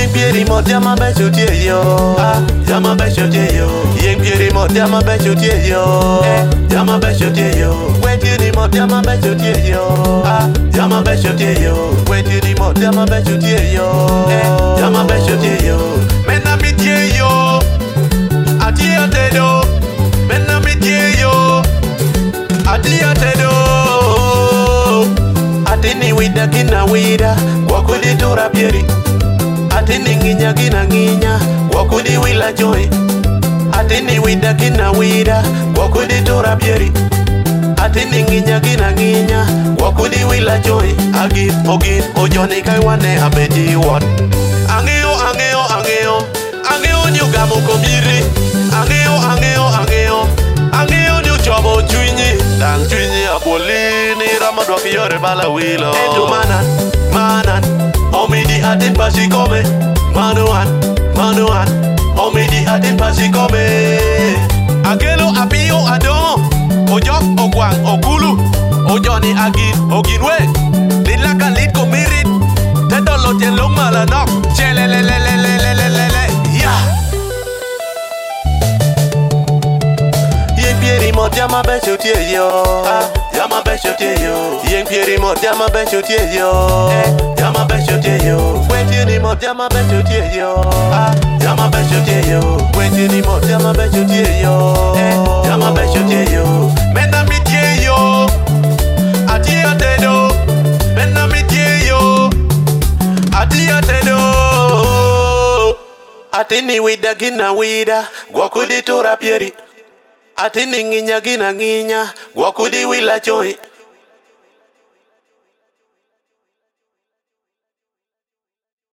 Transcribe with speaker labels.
Speaker 1: Yen pieri mo jama be chutie yo. Jama be chutie yo. Yen pieri mo jama be chutie yo. Jama be chutie yo. Wetini mo jama be chutie yo. Jama be chutie yo. Wetini mo jama be chutie yo. Jama be chutie yo. Mena mitie yo. Atia tedo. Mena mitie yo. Atia tedo. Atini wida kina wida. Wakudi tura pieri. Atini nginya gina nginya. Wakudi wila joy. Atini wida kina wida. Wakudi tura pieri. Atini nginya gina nginya. Wakudi wila joy. Agin ogin ojoni kai wane abeti wat. Angeo angeo angeo. Angeo nyugamu komiri. Angeo nyu chobo chwinyi. Dang chwinyi abolini. Ramadwaki yore bala wilo. Edu manan. Omidi atin pasi kome. Manuan. Omidi atin pasi kome. Agelo apio adon. Ojo ogwang ogulu. Ojoni ogin we. Lilaka lit komirit. Tedolo tien long malanok. Chelelelelelelelelele. Yeah. Yen pieri mo jama be chutie yo. Jama be chutie yo. Yen pieri mo jama be chutie yo. Jama be chutie yo. Wetini mo jama be chutie yo. Jama be chutie yo. Wetini mo jama be chutie yo. Jama be chutie yo. Mena mitie yo. Atia tedo. Mena mitie yo. Atia tedo. Atini wida gina wida. Gwakudi tura pieri. Atini nginya gina nginya. Gwakudi wila joy.